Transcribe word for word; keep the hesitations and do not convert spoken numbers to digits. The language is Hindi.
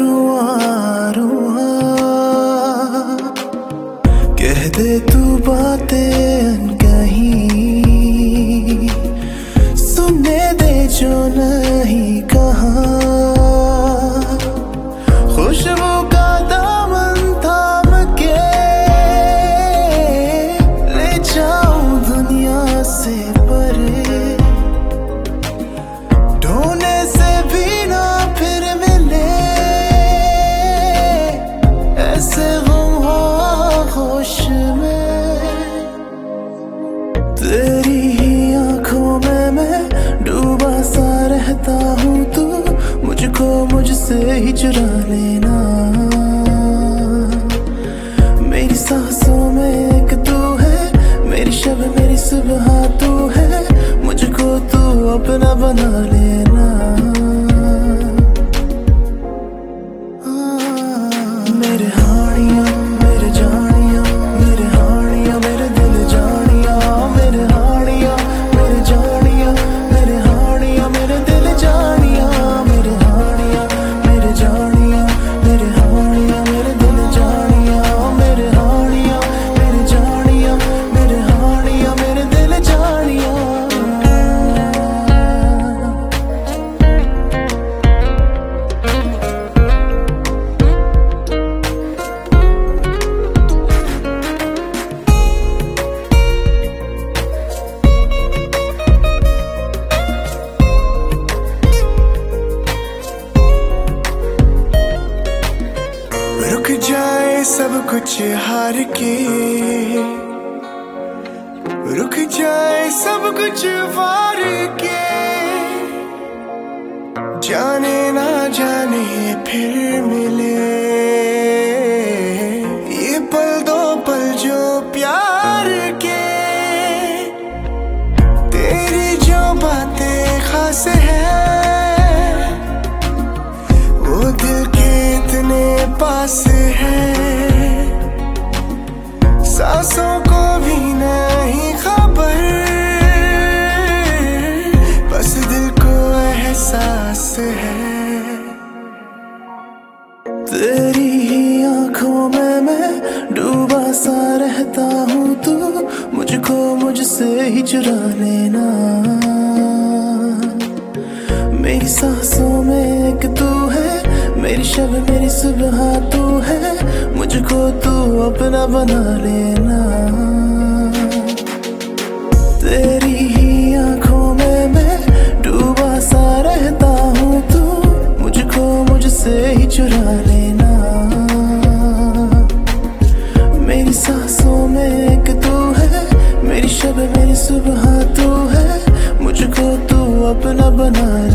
रुआ रुआ कह दे तू बातें अनकही, सुनने दे जो नहीं कहा। खुशबू का दामन थाम के ले जाऊं दुनिया से परे, ढूंढने से भी ना फिर मिले ऐसे गम हो होश में। तेरी ही आंखों में मैं डूबा सा रहता हूँ, तू मुझको मुझसे ही चुरा लेना। मेरी सांसों में एक तू है, मेरी शब मेरी सुबह तू है, मुझको तू अपना बना लेना। मेरे हानिया मेरे जानिया, मेरे हानिया मेरे दिल जानिया, मेरे हानिया मेरे जानिया, मेरे हानिया मेरे दिल जानिया, मेरे हानिया मेरे जानिया, मेरे हानिया मेरे दिल जानिया, मेरे हानिया मेरे जानिया, मेरे हानिया मेरे दिल जानिया। रुक जाए सब कुछ हार के, रुक जाए सब कुछ वार के, जाने ना जाने फिर मिले ये पल दो पल जो प्यार के। तेरी जो बातें खास है वो दिल के इतने पास है, सांसों को भी नहीं खबर, बस दिल को एहसास है। तेरी ही आंखों में मैं डूबा सा रहता हूँ, तू मुझको मुझसे ही चुरा लेना। मेरी सांसों में एक तू है, मेरी शब मेरी सुबह तू है, मुझको तू अपना बना लेना। तेरी ही आंखों में मैं डूबा सा रहता हूँ, तू मुझको मुझसे ही चुरा लेना। मेरी सांसों में एक तू है, मेरी शब मेरी सुबह तू है, मुझको तू अपना बना